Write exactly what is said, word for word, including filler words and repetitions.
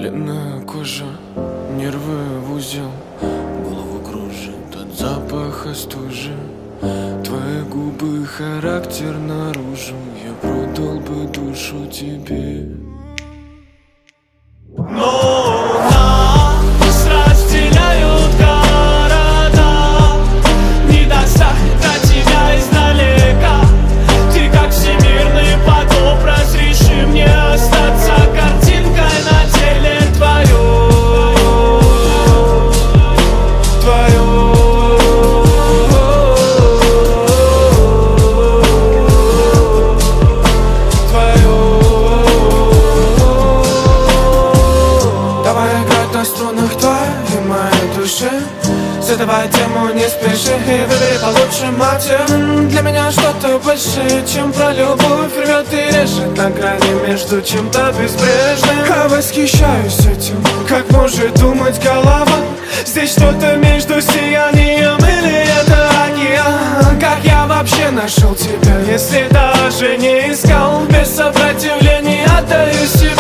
Пленная кожа, нервы в узел, голову кружит от запаха стужи. Твои губы, характер наружу, я продал бы душу тебе. Но нас разделяют города, не достать до тебя издалека. Ты как всемирный потоп, разреши мне остаться картинкой на теле твоем. Твоем. На струнах твоей моей души задавай тему, не спеши и выбери получше, мать. Для меня что-то больше, чем про любовь, рвет и режет на грани между чем-то безбрежным. Я восхищаюсь этим, как может думать голова. Здесь что-то между сиянием или это океан. Как я вообще нашел тебя, если даже не искал? Без сопротивления отдаюсь.